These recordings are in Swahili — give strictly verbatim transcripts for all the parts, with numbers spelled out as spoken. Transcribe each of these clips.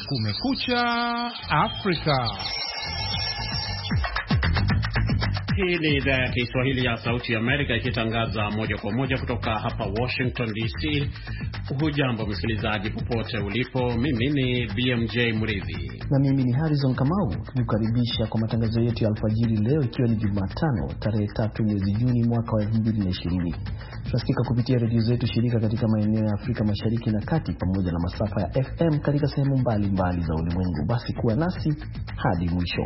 Kumekucha Afrika. Hii ni idhaa ya Kiswahili ya Sauti ya Amerika ikitangaza moja kwa moja kutoka hapa Washington D C. Hujambo msikilizaji popote ulipo, mimi ni B M J Mridhi. Na mimi ni Harrison Kamau, tunakukaribisha kwa matangazo yetu ya alfajiri leo ikiwa ni Jumatano tarehe tatu mwezi Juni mwaka wa elfu mbili na ishirini. Tunasikika kupitia redio zetu shirika katika maeneo ya Afrika Mashariki na Kati pamoja na masafa ya F M katika sehemu mbalimbali za ulimwengu. Basi kuwa nasi hadi mwisho.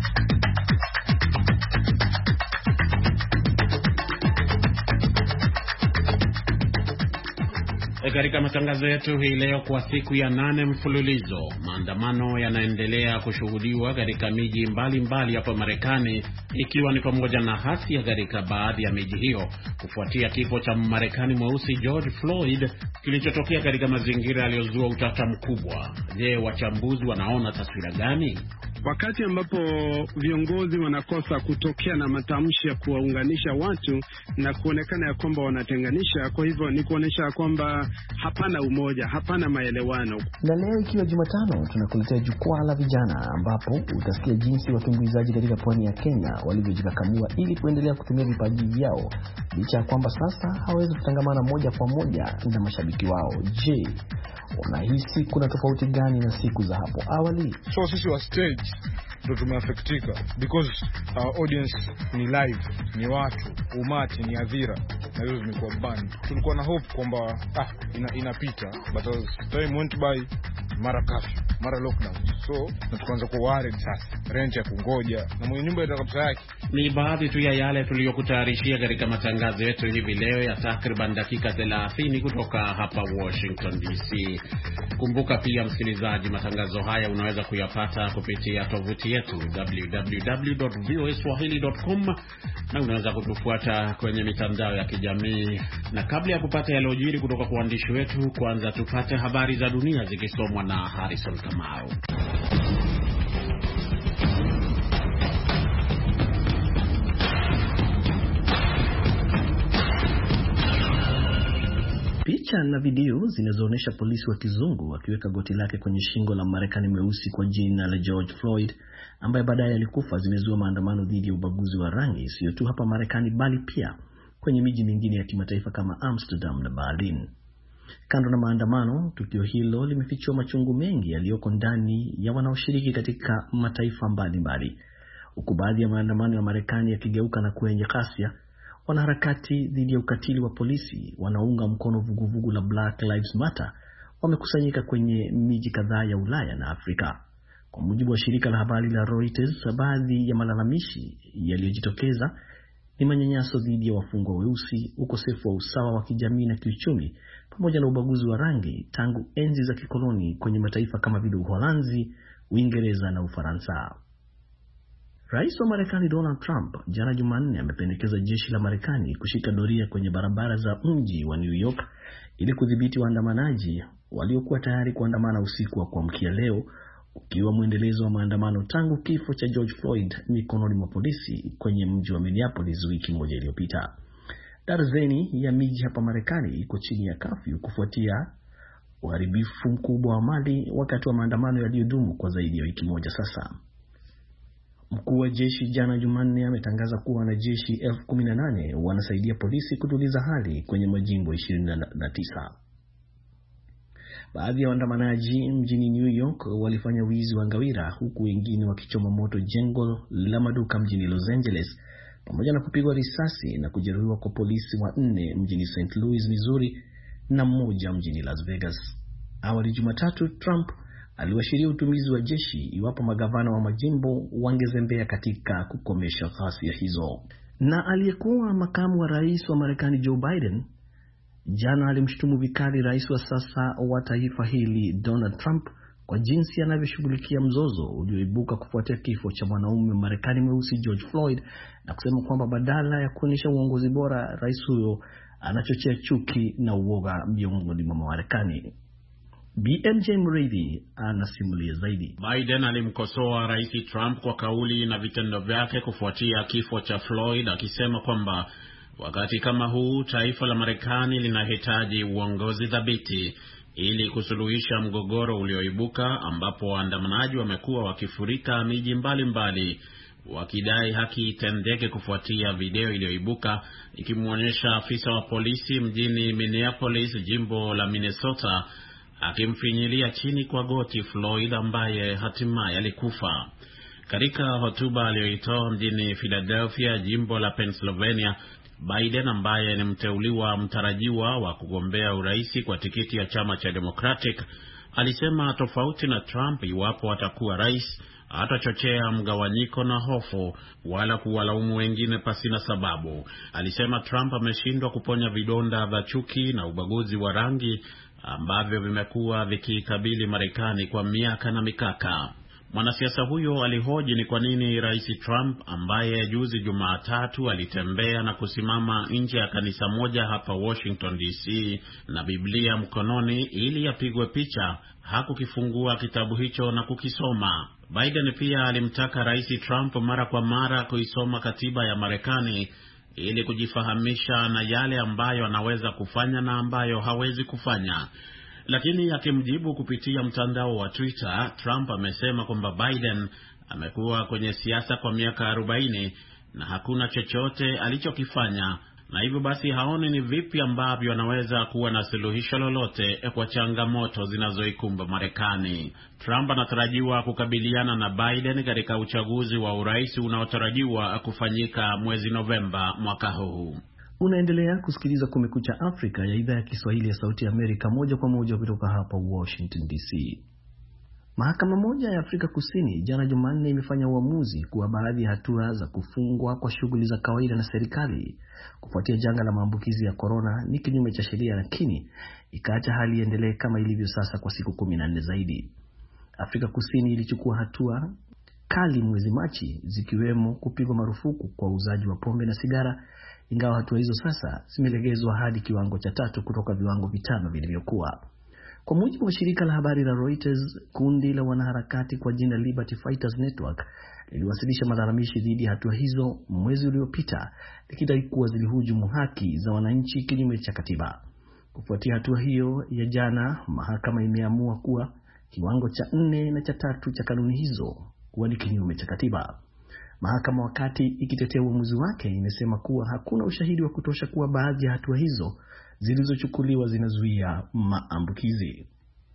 Katika matangazo yetu hii leo, kwa siku ya nane mfululizo, maandamano yanaendelea kushuhudiwa katika miji mbalimbali hapa Marekani, ikiwa ni pamoja na hasia katika baadhi ya miji hiyo kufuatia kifo cha Marekani mweusi George Floyd kilichotokea katika mazingira yaliyozua utata mkubwa. Je, wachambuzi wanaona taswira gani? Wakati ambapo viongozi wanakosa kutokea na matamshi ya kuwaunganisha watu na kuonekana ya kwamba wanatenganisha, kwa hivyo ni kuonesha kwamba hapana umoja, hapana maelewano. Na leo ikiwa Jumatano, tunakuletea jukwaa la vijana ambapo utasikia jinsi watumbuizaji katika pwani ya Kenya walivyojikakamua ili kuendelea kutumia vipaji vyao licha ya kwamba sasa hawezi kutangamana moja kwa moja na mashabiki wao. Je, unahisi kuna tofauti gani na siku za hapo awali? So sisi wa stage ndo tumeaffectika because our audience ni live, ni watu, umati, ni hadhira, na hiyo zimekuwa band. Tulikuwa na hope kwamba ah ina, inapita, but as time went by, mara curfew, mara lockdown, so na tukaanza kuwa worried sasa, rent ya kungoja na mwenye nyumba itakapsa yake. Ni baadhi tu ya yale tuliyokutayarishia katika matangazo yetu hivi leo ya takriban dakika thelathini kutoka hapa Washington D C. Kumbuka pia msikilizaji, matangazo haya unaweza kuyapata kupitia tovuti yetu w w w dot voa swahili dot com, na unaweza kutufuata kwenye mitandao ya kijamii. Na kabla ya kupata yaliyojiri kutoka kwa waandishi wetu, kwanza tupate habari za dunia zikisomwa na Harrison Kamau. Picha na video zinazoonyesha polisi wa kizungu wakiweka goti lake kwenye shingo la Marekani mweusi kwa jina la George Floyd ambaye baadaye alikufa zimezua maandamano dhidi ya ubaguzi wa rangi, sio tu hapa Marekani bali pia kwenye miji mingine ya kimataifa kama Amsterdam na Berlin. Kando na maandamano, tukio hilo limefichua machungu mengi yaliyoko ndani ya wanaoshiriki katika mataifa mbalimbali. Huku baadhi ya maandamano ya Marekani yakigeuka na kwenye ghasia, wanaharakati dhidi ya ukatili wa polisi wanaunga mkono vuguvugu la Black Lives Matter wamekusanyika kwenye miji kadhaa ya Ulaya na Afrika. Kwa mujibu wa shirika la habari la Reuters, baadhi ya malalamishi yaliyojitokeza ni manyanyaso dhidi ya wafungwa weusi, ukosefu wa usawa wa kijamii na kiuchumi, pamoja na ubaguzi wa rangi tangu enzi za kikoloni kwenye mataifa kama vile Uholanzi, Uingereza na Ufaransa. Rais wa Marekani Donald Trump jana Jumanne amependekeza jeshi la Marekani kushika doria kwenye barabara za mji wa New York ili kudhibiti waandamanaji waliokuwa tayari kuandamana usiku wa kuamkia leo, ukiwa mwendelezo wa maandamano tangu kifo cha George Floyd mikononi mwa polisi kwenye mji wa Minneapolis wiki moja iliyopita. Darzeni ya miji hapa Marekani iko chini ya kafyu kufuatia uharibifu mkubwa wa mali wakati wa maandamano yaliyodumu kwa zaidi ya wiki moja sasa. Mkuu wa jeshi jana Jumanne ametangaza kuwa wanajeshi elfu kumi na nane wanasaidia polisi kutuliza hali kwenye majimbo ishirini na tisa. Baadhi ya waandamanaji mjini New York walifanya wizi wa ngawira, huku wengine wakichoma moto jengo la maduka mjini Los Angeles, pamoja na kupigwa risasi na kujeruhiwa kwa polisi wanne mjini Saint Louis, Missouri, na mmoja mjini Las Vegas. Awali Jumatatu, Trump aliwashiria utumizi wa jeshi iwapo magavana wa majimbo wangezembea katika kukomesha ghasia hizo. Na aliyekuwa makamu wa rais wa Marekani Joe Biden jana alimshutumu vikali rais wa sasa wa taifa hili Donald Trump kwa jinsi anavyoshughulikia mzozo ulioibuka kufuatia kifo cha mwanaume wa Marekani mweusi George Floyd, na kusema kwamba badala ya kuonyesha uongozi bora, rais huyo anachochea chuki na uoga miongoni mwa Marekani. B M J Mridhi anasimulia zaidi. Biden alimkosoa Rais Trump kwa kauli na vitendo vyake kufuatia kifo cha Floyd, akisema kwamba wakati kama huu taifa la Marekani linahitaji uongozi thabiti ili kusuluhisha mgogoro ulioibuka, ambapo waandamanaji wamekuwa wakifurika miji mbalimbali wakidai haki itendeke kufuatia video iliyoibuka ikimuonyesha afisa wa polisi mjini Minneapolis, jimbo la Minnesota, akimfinyilia chini kwa goti Floyd ambaye hatimaye alikufa. Katika hotuba aliyoitoa mjini Philadelphia, jimbo la Pennsylvania, Biden ambaye ni mteuliwa mtarajiwa wa kugombea uraisi kwa tikiti ya chama cha Democratic, alisema tofauti na Trump, iwapo atakuwa rais, hatachochea mgawanyiko na hofu wala kuwalaumu wengine pasina sababu. Alisema Trump ameshindwa kuponya vidonda vya chuki na ubaguzi wa rangi ambavyo vimekuwa vikikabili Marekani kwa miaka na mikaka. Mwanasiasa huyo alihoji ni kwa nini Rais Trump, ambaye juzi Jumatatu alitembea na kusimama nje ya kanisa moja hapa Washington D C na Biblia mkononi ili apigwe picha, hakukifungua kitabu hicho na kukisoma. Biden pia alimtaka Rais Trump mara kwa mara kuisoma katiba ya Marekani ili kujifahamisha na yale ambayo anaweza kufanya na ambayo hawezi kufanya. Lakini akimjibu kupitia mtandao wa Twitter, Trump amesema kwamba Biden amekuwa kwenye siasa kwa miaka arobaini na hakuna chochote alichokifanya, na hivyo basi haoni ni vipi ambavyo anaweza kuwa na suluhisho lolote kwa changamoto zinazoikumba Marekani. Trump anatarajiwa kukabiliana na Biden katika uchaguzi wa urais unaotarajiwa kufanyika mwezi Novemba mwaka huu. Unaendelea kusikiliza Kumekucha Afrika ya idhaa ya Kiswahili ya Sauti ya Amerika, moja kwa moja kutoka hapa Washington D C. Mahakama moja ya Afrika Kusini jana Jumanne imefanya uamuzi kuwa baadhi ya hatua za kufungwa kwa shughuli za kawaida na serikali kufuatia janga la maambukizi ya corona ni kinyume cha sheria, lakini ikaacha hali iendelee kama ilivyo sasa kwa siku kumi na nne zaidi. Afrika Kusini ilichukua hatua kali mwezi Machi, zikiwemo kupigwa marufuku kwa uuzaji wa pombe na sigara, ingawa hatua hizo sasa zimelegezwa hadi kiwango cha tatu kutoka viwango vitano vilivyokuwa. Kwa mujibu wa shirika la habari la Reuters, kundi la wanaharakati kwa jina Liberty Fighters Network liliwasilisha malalamishi dhidi ya hatua hizo mwezi uliopita, likidai kuwa zilihujumu haki za wananchi kinyume cha katiba. Kufuatia hatua hiyo ya jana, mahakama imeamua kuwa kiwango cha nne na cha tatu cha kanuni hizo kuwa ni kinyume cha katiba. Mahakama, wakati ikitetea uamuzi wake, imesema kuwa hakuna ushahidi wa kutosha kuwa baadhi ya hatua hizo zilizochukuliwa zinazuia maambukizi.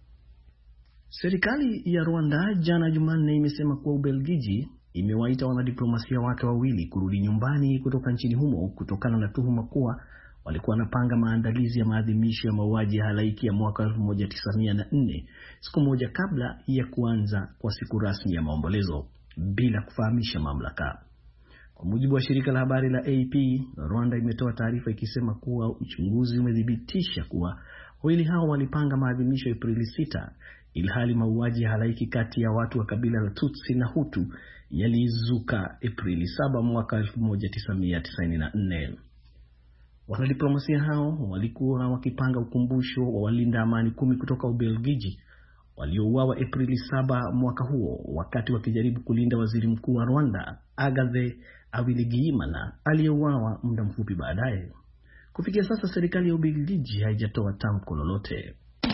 Serikali ya Rwanda jana Jumanne imesema kuwa Ubelgiji imewaita wanadiplomasia wake wawili kurudi nyumbani kutoka nchini humo kutokana na tuhuma kuwa walikuwa wanapanga maandalizi ya maadhimisho ya mauaji ya halaiki ya mwaka elfu moja tisa mia nne, siku moja kabla ya kuanza kwa siku rasmi ya maombolezo, bila kufahamisha mamlaka. Kwa mujibu wa shirika la habari la A P, Rwanda imetoa taarifa ikisema kuwa uchunguzi umedhibitisha kuwa wawili hao walipanga maadhimisho Aprili sita, ilhali mauaji ya halaiki kati ya watu wa kabila la Tutsi na Hutu yalizuka Aprili saba mwaka elfu moja tisa mia tisini na nne. Wanadiplomasia hao walikuwa wakipanga ukumbusho wa walinda amani kumi kutoka Ubelgiji waliouawa Aprili saba mwaka huo wakati wakijaribu kulinda waziri mkuu wa Rwanda Agathe Uwilingiyimana aliyeuawa muda mfupi baadaye. Kufikia sasa serikali ya Ubelgiji haijatoa tamko lolote.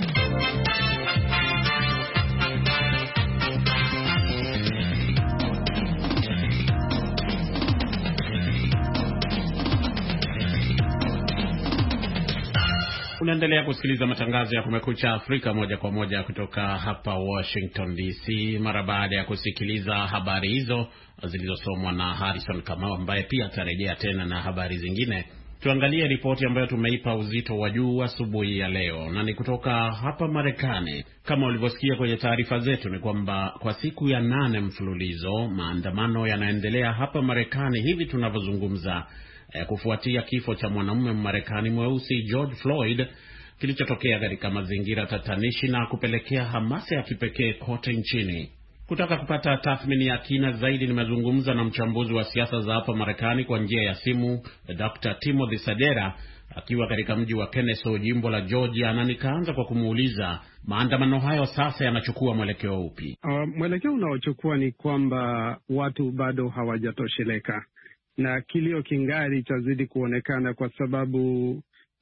Unaendelea kusikiliza matangazo ya Kumekucha Afrika moja kwa moja kutoka hapa Washington D C. Mara baada ya kusikiliza habari hizo zilizosomwa na Harrison Kamau, ambaye pia atarejea tena na habari zingine, tuangalie ripoti ambayo tumeipa uzito wa juu asubuhi ya leo, na ni kutoka hapa Marekani. Kama ulivyosikia kwenye taarifa zetu, ni kwamba kwa siku ya nane mfululizo maandamano yanaendelea hapa Marekani hivi tunavyozungumza, eh, kufuatia kifo cha mwanamume Mmarekani mweusi George Floyd kilichotokea katika mazingira tatanishi na kupelekea hamasa ya kipekee kote nchini. Kutaka kupata tathmini ya kina zaidi, nimezungumza na mchambuzi wa siasa za hapa Marekani kwa njia ya simu, Doctor Timothy Sadera, akiwa katika mji wa Kennesaw, jimbo la Georgia, na nikaanza kwa kumuuliza maandamano hayo sasa yanachukua mwelekeo upi? Uh, mwelekeo unaochukua ni kwamba watu bado hawajatosheleka na kilio kingali chazidi kuonekana, kwa sababu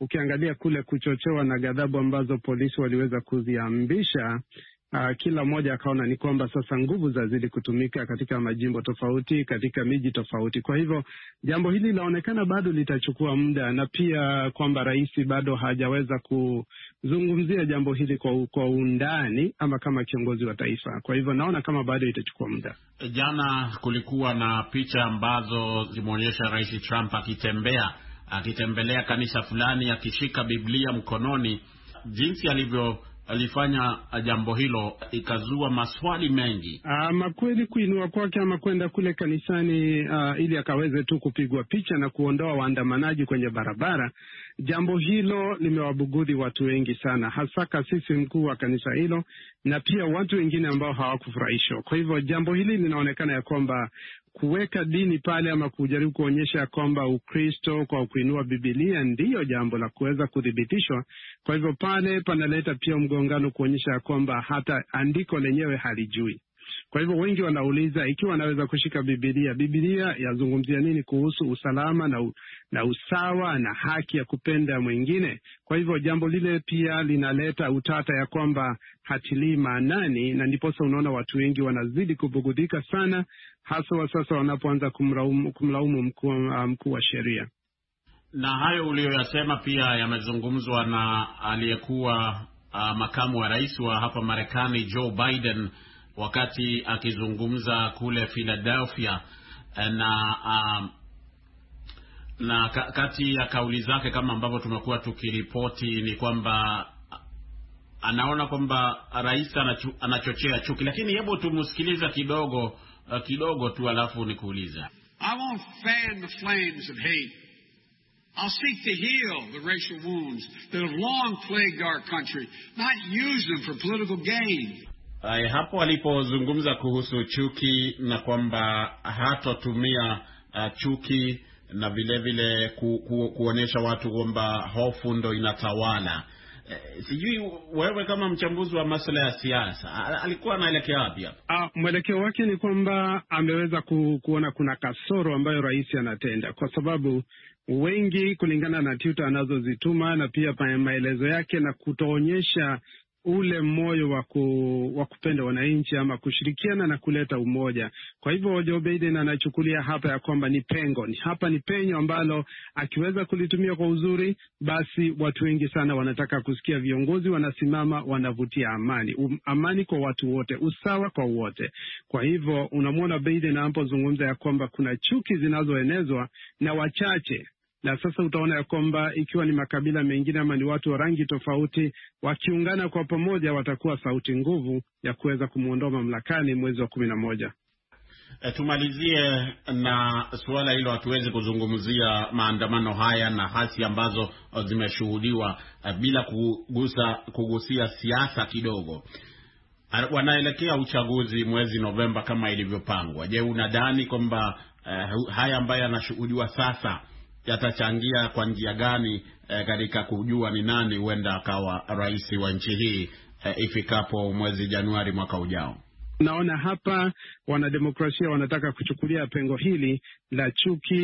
ukiangalia kule kuchochewa na ghadhabu ambazo polisi waliweza kuziambisha, Uh, kila mmoja akaona ni kwamba sasa nguvu zazidi kutumika katika majimbo tofauti, katika miji tofauti. Kwa hivyo jambo hili linaonekana bado litachukua muda, na pia kwamba rais bado hajaweza kuzungumzia jambo hili kwa, kwa undani ama kama kiongozi wa taifa. Kwa hivyo naona kama bado itachukua muda. Jana kulikuwa na picha ambazo zimeonyesha Rais Trump akitembea akitembelea kanisa fulani akishika Biblia mkononi. Jinsi alivyo alifanya jambo hilo ikazua maswali mengi. Ama kweli kuinua kwake ama kwenda kule kanisani uh, ili akaweze tu kupigwa picha na kuondoa waandamanaji kwenye barabara, jambo hilo limewabugudhi watu wengi sana, hasa kasisi mkuu wa kanisa hilo na pia watu wengine ambao hawakufurahishwa. Kwa hivyo jambo hili linaonekana ya kwamba kuweka dini pale ama kujaribu kuonyesha kwamba Ukristo kwa kuinua Biblia ndiyo jambo la kuweza kudhibitishwa. Kwa hivyo pale panaleta pia mgongano kuonyesha kwamba hata andiko lenyewe halijui. Kwa hivyo wengi wanauliza ikiwa anaweza kushika Biblia, Biblia yazungumzia nini kuhusu usalama na, u, na usawa na haki ya kupenda mwingine. Kwa hivyo jambo lile pia linaleta utata ya kwamba hatilii maanani, na ndiposa unaona watu wengi wanazidi kubugudhika sana, hasa wa sasa wanapoanza kumlaumu kumlaumu mkuu mkuu wa sheria. Na hayo uliyoyasema pia yamezungumzwa na aliyekuwa uh, makamu wa rais wa hapa Marekani Joe Biden wakati akizungumza kule Philadelphia, na uh, na kati ya kauli zake kama ambavyo tumekuwa tukiripoti ni kwamba anaona kwamba rais anachu, anachochea chuki. Lakini hebu tumsikiliza kidogo uh, kidogo tu alafu nikuuliza. I won't fan the flames of hate. I'll seek to heal the racial wounds that have long plagued our country, not use them for political gain. Ay, hapo alipozungumza kuhusu chuki na kwamba hatotumia uh, chuki na vile vile ku, ku, kuonesha watu kwamba hofu ndo inatawala. Eh, sijui wewe kama mchambuzi wa masuala ya siasa alikuwa anaelekea wapi hapa? Ah, mwelekeo wake ni kwamba ameweza ku, kuona kuna kasoro ambayo rais anatenda, kwa sababu wengi kulingana na tuta anazozituma na pia maelezo yake na kutoonyesha ule moyo wa wa kupenda wananchi ama kushirikiana na kuleta umoja. Kwa hivyo Joe Biden anachukulia hapa ya kwamba ni pengo, ni hapa ni penyo ambalo akiweza kulitumia kwa uzuri, basi watu wengi sana wanataka kusikia viongozi wanasimama wanavutia amani, um, amani kwa watu wote, usawa kwa wote. Kwa hivyo unamwona Biden anapozungumza ya kwamba kuna chuki zinazoenezwa na wachache. Na sasa utaona ya kwamba ikiwa ni makabila mengine ama ni watu wa rangi tofauti wakiungana kwa pamoja watakuwa sauti nguvu ya kuweza kumuondoa mamlakani mwezi wa kumi na moja. E, tumalizie na suala hilo, hatuwezi kuzungumzia maandamano haya na hasi ambazo zimeshuhudiwa uh, bila kugusa kugusia siasa kidogo. Wanaelekea uchaguzi mwezi Novemba kama ilivyopangwa. Je, unadhani kwamba uh, haya ambayo yanashuhudiwa sasa yatachangia kwa njia gani eh, katika kujua ni nani huenda akawa rais wa nchi hii eh, ifikapo mwezi Januari mwaka ujao? Naona hapa wanademokrasia wanataka kuchukulia pengo hili la chuki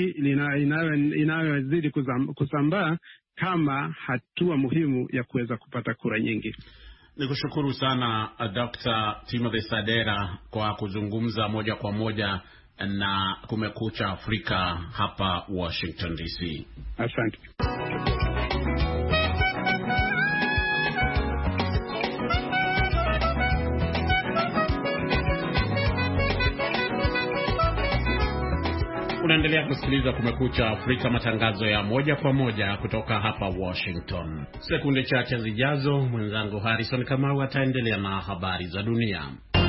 inayozidi kusambaa kama hatua muhimu ya kuweza kupata kura nyingi. Nikushukuru sana Doctor Timothy Sadera kwa kuzungumza moja kwa moja na Kumekucha Afrika hapa Washington D C. Asante. Unaendelea kusikiliza Kumekucha Afrika, matangazo ya moja kwa moja kutoka hapa Washington. Sekunde chache zijazo mwenzangu Harrison Kamau ataendelea na habari za dunia.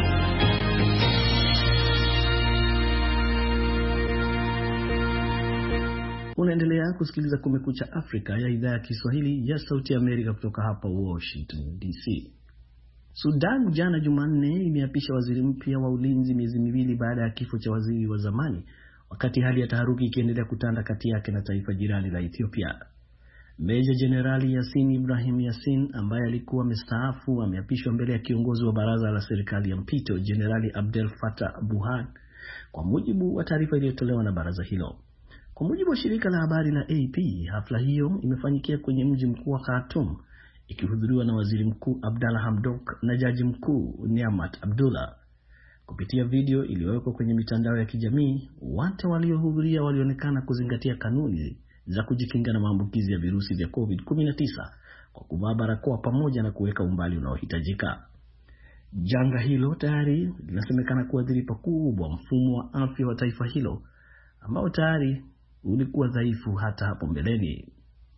Unaendelea kusikiliza Kumekucha Afrika ya idhaa ya Kiswahili ya Sauti ya Amerika kutoka hapa Washington D C. Sudan jana Jumanne imeapisha waziri mpya wa ulinzi miezi miwili baada ya kifo cha waziri wa zamani, wakati hali ya taharuki ikiendelea kutanda kati yake na taifa jirani la Ethiopia. Meja Jenerali Yasin Ibrahim Yasin ambaye alikuwa mstaafu ameapishwa mbele ya kiongozi wa baraza la serikali ya mpito Jenerali Abdel Fattah Burhan, kwa mujibu wa taarifa iliyotolewa na baraza hilo. Kwa mujibu wa shirika la habari la A P, hafla hiyo imefanyikia kwenye mji mkuu wa Khartoum, ikihudhuriwa na Waziri Mkuu Abdalla Hamdok na Jaji Mkuu Niamat Abdullah. Kupitia video iliyowekwa kwenye mitandao ya kijamii, watu waliohudhuria walionekana kuzingatia kanuni za kujikinga na maambukizi ya virusi vya covid kumi na tisa kwa kuvaa barakoa pamoja na kuweka umbali unaohitajika. Janga hilo tayari linasemekana kuathiri pakubwa mfumo wa afya wa taifa hilo ambao tayari ulikuwa dhaifu hata hapo mbeleni.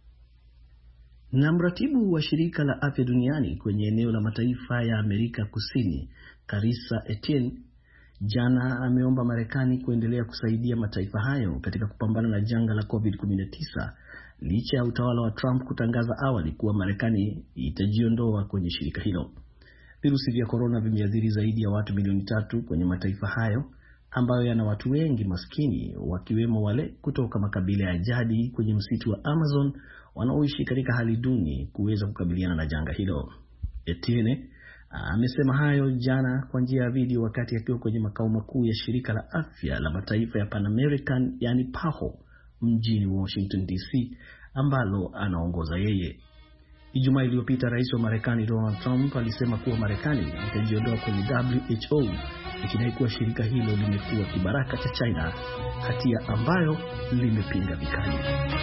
Na mratibu wa shirika la afya duniani kwenye eneo la mataifa ya Amerika Kusini, Karissa Etienne, jana ameomba Marekani kuendelea kusaidia mataifa hayo katika kupambana na janga la covid kumi na tisa licha ya utawala wa Trump kutangaza awali kuwa Marekani itajiondoa kwenye shirika hilo. Virusi vya corona vimeathiri zaidi ya watu milioni tatu kwenye mataifa hayo ambayo yana watu wengi maskini, wakiwemo wale kutoka makabila ya jadi kwenye msitu wa Amazon wanaoishi katika hali duni kuweza kukabiliana na janga hilo. Etienne amesema hayo jana kwa njia ya video wakati akiwa kwenye makao makuu ya shirika la afya la mataifa ya Pan American yani P A H O mjini Washington D C ambalo anaongoza yeye. Ijumaa iliyopita Rais wa Marekani Donald Trump alisema kuwa Marekani itajiondoa kwenye W H O ikidai kuwa shirika hilo limekuwa kibaraka cha China, hatia ambayo limepinga vikali.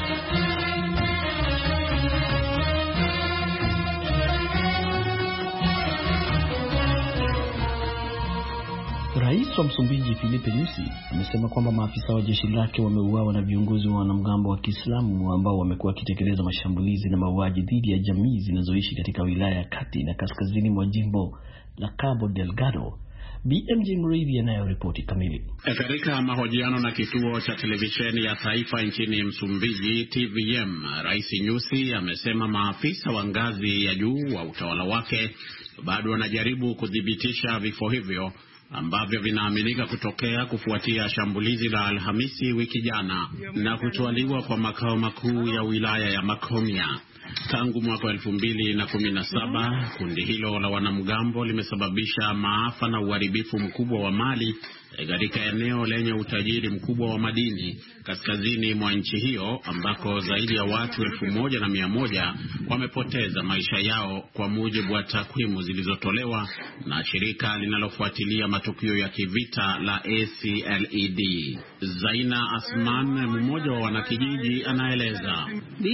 Rais wa Msumbiji Filipe Nyusi amesema kwamba maafisa wa jeshi lake wameuawa na viongozi wa wanamgambo wa Kiislamu ambao wamekuwa wakitekeleza mashambulizi na mauaji dhidi ya jamii zinazoishi katika wilaya ya kati na kaskazini mwa jimbo la Cabo Delgado. B M J Mridhi anayo ripoti kamili. Katika mahojiano na kituo cha televisheni ya taifa nchini Msumbiji T V M, Rais Nyusi amesema maafisa wa ngazi ya juu wa utawala wake bado wanajaribu kudhibitisha vifo hivyo ambavyo vinaaminika kutokea kufuatia shambulizi la Alhamisi wiki jana na kutwaliwa kwa makao makuu ya wilaya ya Makomia. Tangu mwaka elfu mbili na kumi na saba, kundi hilo la wanamgambo limesababisha maafa na uharibifu mkubwa wa mali katika eneo lenye utajiri mkubwa wa madini kaskazini mwa nchi hiyo, ambako zaidi ya watu elfu moja na mia moja wamepoteza maisha yao kwa mujibu wa takwimu zilizotolewa na shirika linalofuatilia matukio ya kivita la A C L E D. Zaina Asman, mmoja wa wanakijiji, anaeleza.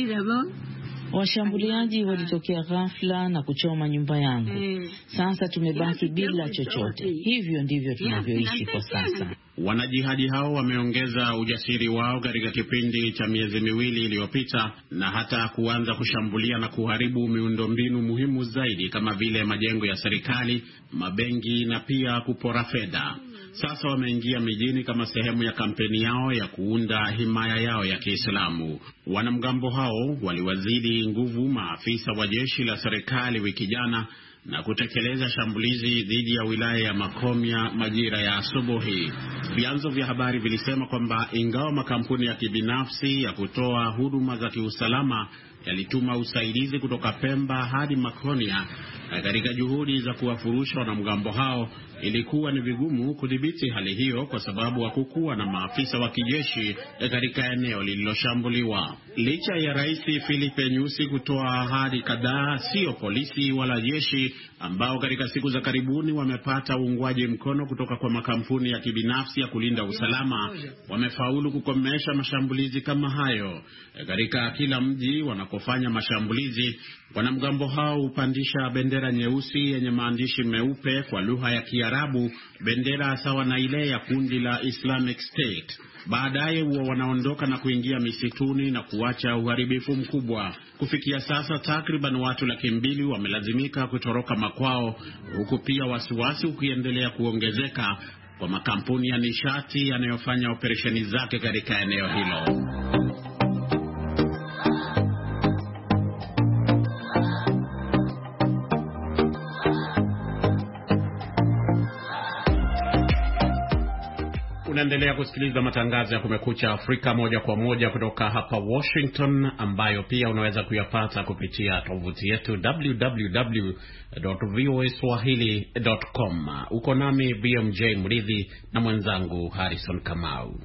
Washambuliaji walitokea ghafla na kuchoma nyumba yangu. Sasa tumebaki bila chochote. Hivyo ndivyo tunavyoishi kwa sasa. Wanajihadi hao wameongeza ujasiri wao katika kipindi cha miezi miwili iliyopita na hata kuanza kushambulia na kuharibu miundombinu muhimu zaidi kama vile majengo ya serikali, mabenki na pia kupora fedha. Sasa wameingia mijini kama sehemu ya kampeni yao ya kuunda himaya yao ya Kiislamu. Wanamgambo hao waliwazidi nguvu maafisa wa jeshi la serikali wiki jana na kutekeleza shambulizi dhidi ya wilaya ya Makomia majira ya asubuhi. Vyanzo vya habari vilisema kwamba ingawa makampuni ya kibinafsi ya kutoa huduma za kiusalama yalituma usaidizi kutoka Pemba hadi Makomia katika juhudi za kuwafurusha wanamgambo hao, ilikuwa ni vigumu kudhibiti hali hiyo kwa sababu hakukuwa na maafisa wa kijeshi katika eneo lililoshambuliwa. Licha ya Rais Filipe Nyusi kutoa ahadi kadhaa, sio polisi wala jeshi ambao katika siku za karibuni wamepata uungwaji mkono kutoka kwa makampuni ya kibinafsi ya kulinda usalama wamefaulu kukomesha mashambulizi kama hayo. Katika kila mji wanakofanya mashambulizi, wanamgambo hao hupandisha bendera nyeusi yenye maandishi meupe kwa lugha ya Kiarabu, bendera sawa na ile ya kundi la Islamic State. Baadaye huwa wanaondoka na kuingia misituni na kuacha uharibifu mkubwa. Kufikia sasa takriban watu laki mbili wamelazimika kutoroka makwao, huku pia wasiwasi ukiendelea kuongezeka kwa makampuni ya nishati yanayofanya operesheni zake katika eneo hilo. Unaendelea kusikiliza matangazo ya Kumekucha Afrika moja kwa moja kutoka hapa Washington, ambayo pia unaweza kuyapata kupitia tovuti yetu w w w dot v o a swahili dot com. Uko nami B M J Mridhi na mwenzangu Harrison Kamau.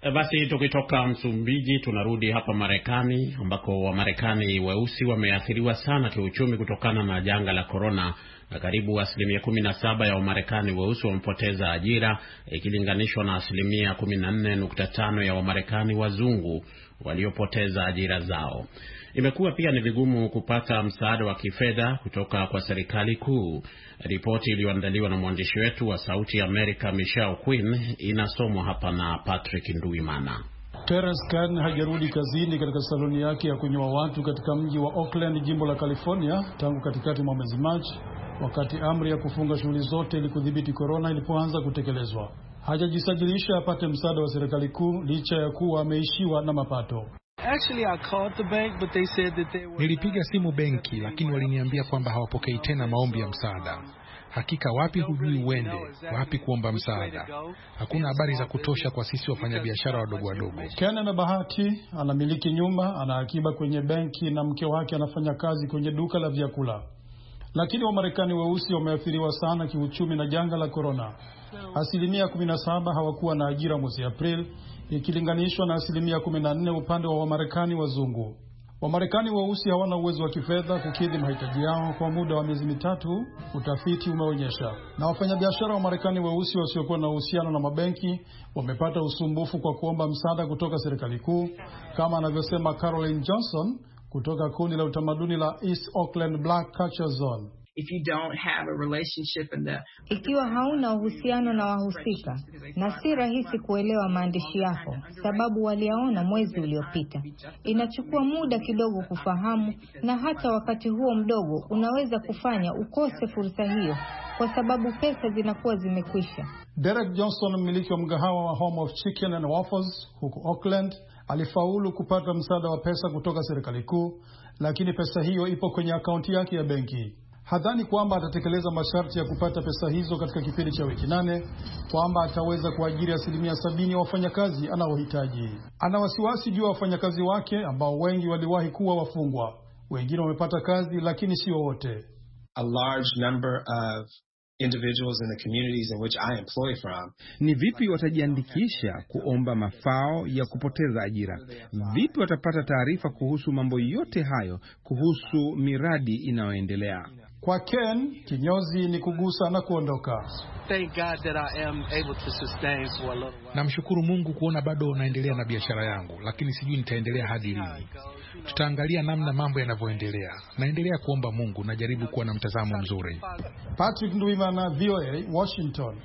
Basi tukitoka Msumbiji tunarudi hapa Marekani ambako Wamarekani weusi wameathiriwa sana kiuchumi kutokana na janga la corona, na karibu asilimia kumi na saba ya Wamarekani weusi wamepoteza ajira ikilinganishwa na asilimia kumi na nne nukta tano ya Wamarekani wazungu waliopoteza ajira zao. Imekuwa pia ni vigumu kupata msaada wa kifedha kutoka kwa serikali kuu. Ripoti iliyoandaliwa na mwandishi wetu wa Sauti ya Amerika Michelle Quinn inasomwa hapa na Patrick Nduimana. Terence Kern hajarudi kazini katika saloni yake ya kunyoa watu katika mji wa Oakland, jimbo la California, tangu katikati mwa mwezi Machi, wakati amri ya kufunga shughuli zote ili kudhibiti corona ilipoanza kutekelezwa. Hajajisajilisha apate msaada wa serikali kuu licha ya kuwa ameishiwa na mapato. Actually, I called the bank, but they said that they were... Nilipiga simu benki, lakini waliniambia kwamba hawapokei tena maombi ya msaada. Hakika wapi hujui uende, wapi kuomba msaada. Hakuna habari za kutosha kwa sisi wafanyabiashara wadogo wadogo. Ken ana bahati, anamiliki nyumba, ana akiba kwenye benki na mke wake anafanya kazi kwenye duka la vyakula. Lakini Wamarekani weusi wameathiriwa sana kiuchumi na janga la corona. Asilimia kumi na saba hawakuwa na ajira mwezi Aprili, ikilinganishwa na asilimia kumi na nne upande wa Wamarekani wazungu. Wamarekani weusi hawana uwezo wa kifedha kukidhi mahitaji yao kwa muda wa miezi mitatu, utafiti umeonyesha. Na wafanyabiashara wa Marekani weusi wasiokuwa na uhusiano na mabenki wamepata usumbufu kwa kuomba msaada kutoka serikali kuu, kama anavyosema Caroline Johnson kutoka kundi la utamaduni la East Oakland Black Culture Zone. If you don't have a relationship in the... Ikiwa hauna uhusiano na wahusika, na si rahisi kuelewa maandishi yako, sababu waliaona mwezi uliopita. Inachukua muda kidogo kufahamu, na hata wakati huo mdogo unaweza kufanya ukose fursa hiyo kwa sababu pesa zinakuwa zimekwisha. Derek Johnson, mmiliki wa mgahawa wa Home of Chicken and Waffles huko Oakland, alifaulu kupata msaada wa pesa kutoka serikali kuu, lakini pesa hiyo ipo kwenye akaunti yake ya benki. Hadhani kwamba atatekeleza masharti ya kupata pesa hizo katika kipindi cha wiki nane, kwamba ataweza kuajiri asilimia sabini ya wafanyakazi anaohitaji. Ana wasiwasi juu ya wafanyakazi wake ambao wengi waliwahi kuwa wafungwa. Wengine wamepata kazi lakini sio wote. A large number of individuals in the communities in which I employ from. Ni vipi watajiandikisha kuomba mafao ya kupoteza ajira? Vipi watapata taarifa kuhusu mambo yote hayo, kuhusu miradi inayoendelea? Kwa Ken, kinyozi ni kugusa na kuondoka. Thank God that I am able to sustain for a little while. Namshukuru Mungu kuona bado naendelea na biashara yangu, lakini sijui nitaendelea hadi lini. Tutaangalia namna mambo yanavyoendelea. Naendelea kuomba Mungu, najaribu kuwa na mtazamo mzuri. Patrick Nduimana, V O A, Washington.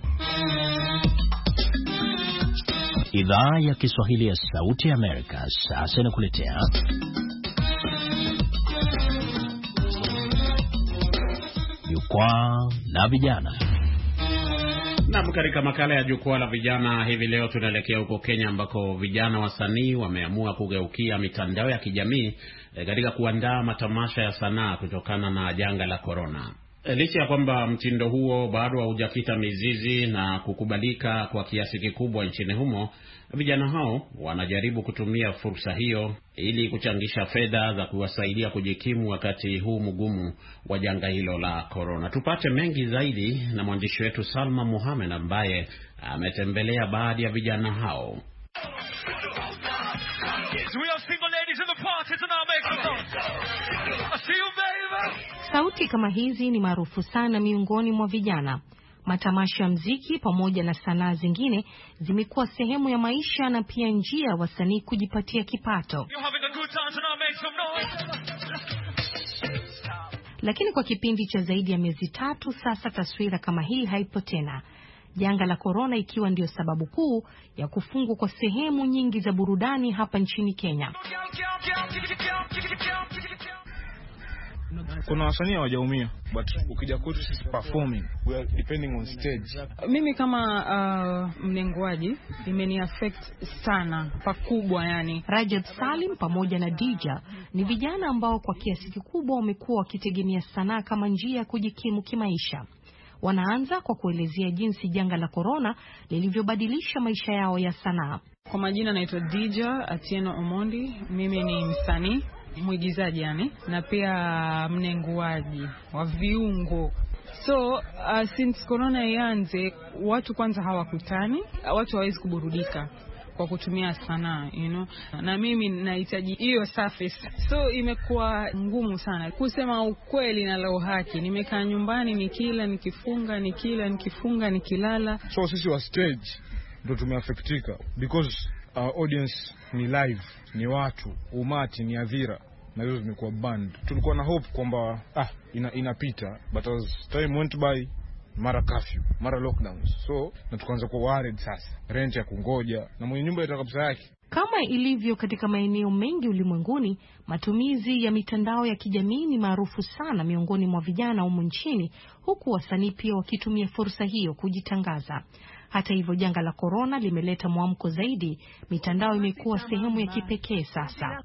Idhaa ya Kiswahili ya Sauti ya Amerika sasa inakuletea Jukwaa la Vijana. Na katika makala ya Jukwaa la Vijana hivi leo tunaelekea huko Kenya ambako vijana wasanii wameamua kugeukia mitandao ya kijamii katika kuandaa matamasha ya sanaa kutokana na janga la corona. Licha ya kwamba mtindo huo bado haujakita mizizi na kukubalika kwa kiasi kikubwa nchini humo, vijana hao wanajaribu kutumia fursa hiyo ili kuchangisha fedha za kuwasaidia kujikimu wakati huu mgumu wa janga hilo la corona. Tupate mengi zaidi na mwandishi wetu Salma Mohamed ambaye ametembelea baadhi ya vijana hao. Sauti kama hizi ni maarufu sana miongoni mwa vijana. Matamasha ya muziki pamoja na sanaa zingine zimekuwa sehemu ya maisha na pia njia ya wasanii kujipatia kipato. Lakini kwa kipindi cha zaidi ya miezi tatu sasa taswira kama hii haipo tena. Janga la corona ikiwa ndio sababu kuu ya kufungwa kwa sehemu nyingi za burudani hapa nchini Kenya. Kuna wasanii hawajaumia, but ukija kwetu sisi performing, we are depending on stage. Mimi kama uh, mnenguaji imeni affect sana pakubwa yani. Rajab Salim pamoja na Dija ni vijana ambao kwa kiasi kikubwa wamekuwa wakitegemea sanaa kama njia ya kujikimu kimaisha. Wanaanza kwa kuelezea jinsi janga la corona lilivyobadilisha maisha yao ya sanaa. Kwa majina naitwa Dija Atieno Omondi. Mimi ni msanii, mwigizaji yani, na pia mnenguaji wa viungo. So uh, since corona ianze, watu kwanza hawakutani, watu hawezi kuburudika. kwa kutumia sanaa, you know, na mimi nahitaji hiyo surface, so imekuwa ngumu sana kusema ukweli na la haki. Nimekaa nyumbani nikila nikifunga nikila nikifunga nikilala. So sisi wa stage ndio tumeaffectika because our audience ni live, ni watu, umati, ni hadhira, na hizo zimekuwa band. Tulikuwa na hope kwamba ah ina, inapita, but as time went by, mara curfew, mara lockdowns, so na tukaanza kuwa worried sasa, rent ya kungoja na mwenye nyumba itaka pesa yake. Kama ilivyo katika maeneo mengi ulimwenguni, matumizi ya mitandao ya kijamii ni maarufu sana miongoni mwa vijana humu nchini, huku wasanii pia wakitumia fursa hiyo kujitangaza. Hata hivyo, janga la corona limeleta mwamko zaidi. Mitandao imekuwa sehemu ya kipekee sasa.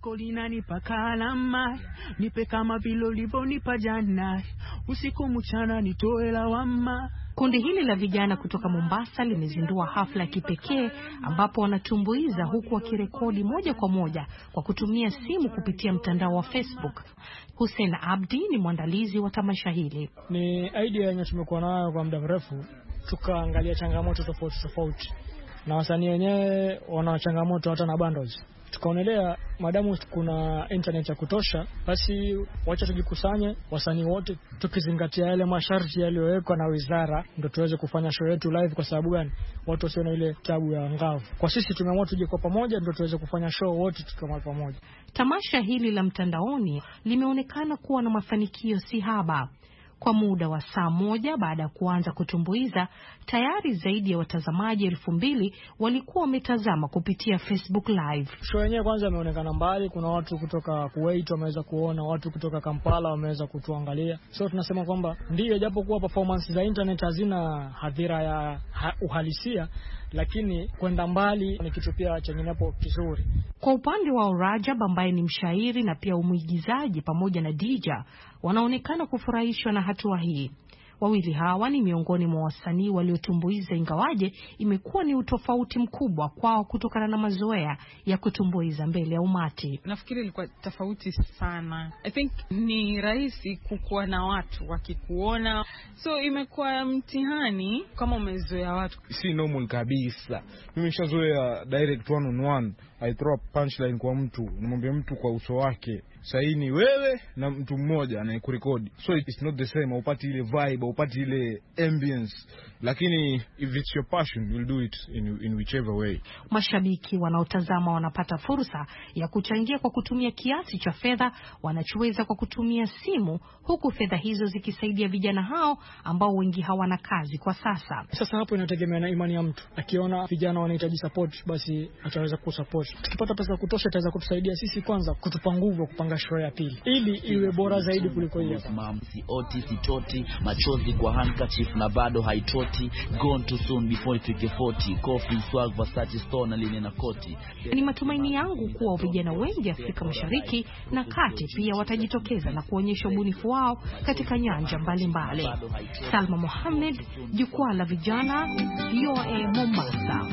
Nipe kama vile ulivyonipa jana, usiku mchana nitoe lawama. Kundi hili la vijana kutoka Mombasa limezindua hafla ya kipekee ambapo wanatumbuiza huku wakirekodi moja kwa moja kwa kutumia simu kupitia mtandao wa Facebook. Hussein Abdi ni mwandalizi wa tamasha hili. Ni idea yenye tumekuwa nayo kwa muda mrefu, tukaangalia changamoto tofauti tofauti na wasanii wenyewe wana changamoto hata na bundles. Tukaonelea madamu kuna internet ya kutosha, basi wacha tujikusanye wasanii wote tukizingatia yale masharti yaliyowekwa na wizara, ndio tuweze kufanya show yetu live. Kwa sababu gani? Watu wasione ile tabu ya ngavu. Kwa sisi tumeamua tuje kwa pamoja ndio tuweze kufanya show wote tukiwa pamoja. Tamasha hili la mtandaoni limeonekana kuwa na mafanikio si haba. Kwa muda wa saa moja baada ya kuanza kutumbuiza, tayari zaidi ya watazamaji elfu mbili walikuwa wametazama kupitia Facebook Live. Show yenyewe kwanza imeonekana mbali, kuna watu kutoka Kuwait wameweza kuona, watu kutoka Kampala wameweza kutuangalia. So tunasema kwamba ndio japo kuwa performance za internet hazina hadhira ya ha, uhalisia, lakini kwenda mbali ni kitu pia chenye hapo kizuri. Kwa upande wa Rajab ambaye ni mshairi na pia umuigizaji pamoja na Dija, wanaonekana kufurahishwa na hatua hii. Wawili hawa ni miongoni mwa wasanii waliotumbuiza, ingawaje imekuwa ni utofauti mkubwa kwao kutokana na mazoea ya kutumbuiza mbele ya umati. Nafikiri ilikuwa tofauti sana. I think ni rahisi kukuwa na watu wakikuona, so imekuwa mtihani kama umezoea watu. Si normal kabisa. Mimi nishazoea direct one on one. I throw a punchline kwa mtu, nimwambia mtu kwa uso wake, saini wewe na mtu mmoja anayekurekodi. So it's not the same, upati ile vibe, upati ile ambience. Lakini if it's your passion, you'll do it in, in whichever way. Mashabiki wanaotazama wanapata fursa ya kuchangia kwa kutumia kiasi cha fedha wanachoweza kwa kutumia simu, huku fedha hizo zikisaidia vijana hao ambao wengi hawana kazi kwa sasa. Sasa hapo inategemea na imani ya mtu. Akiona vijana wanahitaji support, basi ataweza kusupport. Tukipata pesa kutosha itaweza kutusaidia sisi kwanza kutupa nguvu kupanga show ya pili ili iwe bora zaidi kuliko hiyo. Si oti si toti, machozi kwa handkerchief na bado haitoti, gone too soon before ifike forty, coffee swag Versace store na line na koti. Ni matumaini yangu kuwa vijana wengi Afrika Mashariki na Kati pia watajitokeza na kuonyesha ubunifu wao katika nyanja mbalimbali. Salma Mohamed, Jukwaa la Vijana, V O A Mombasa.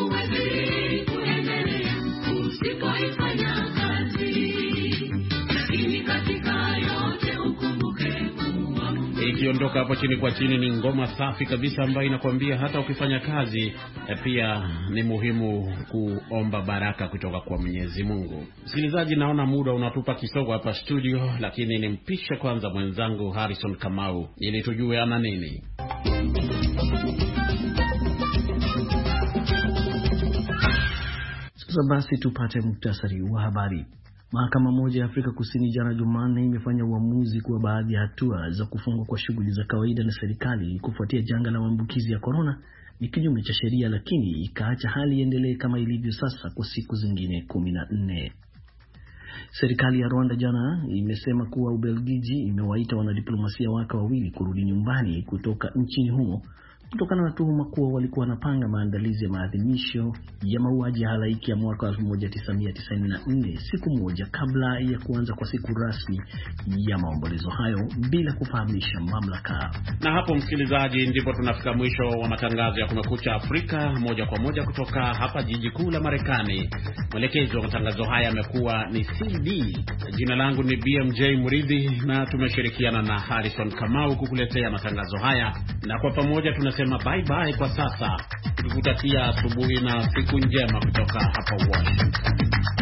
Ikiondoka hapo chini kwa chini ni ngoma safi kabisa ambayo inakwambia hata ukifanya kazi pia ni muhimu kuomba baraka kutoka kwa Mwenyezi Mungu. Msikilizaji, naona muda unatupa kisogo hapa studio, lakini nimpishe kwanza mwenzangu Harrison Kamau ili tujue ana nini. Sasa basi tupate muktasari wa habari. Mahakama moja ya Afrika Kusini jana Jumanne imefanya uamuzi kuwa baadhi ya hatua za kufungwa kwa shughuli za kawaida na serikali kufuatia janga la maambukizi ya corona ni kinyume cha sheria, lakini ikaacha hali iendelee kama ilivyo sasa kwa siku zingine kumi na nne. Serikali ya Rwanda jana imesema kuwa Ubelgiji imewaita wanadiplomasia wake wawili kurudi nyumbani kutoka nchini humo kutokana na tuhuma kuwa walikuwa wanapanga maandalizi ya maadhimisho ya mauaji ya halaiki ya mwaka elfu moja tisa mia tisaini na nne, siku moja kabla ya kuanza kwa siku rasmi ya maombolezo hayo bila kufahamisha mamlaka. Na hapo msikilizaji, ndipo tunafika mwisho wa matangazo ya Kumekucha Afrika moja kwa moja kutoka hapa jiji kuu la Marekani. Mwelekezi wa matangazo haya amekuwa ni C D. Jina langu ni B M J Muridhi na tumeshirikiana na Harrison Kamau kukuletea matangazo haya, na kwa pamoja tuna tunasema bye bye kwa sasa, tukikutakia asubuhi na siku njema kutoka hapa Washington.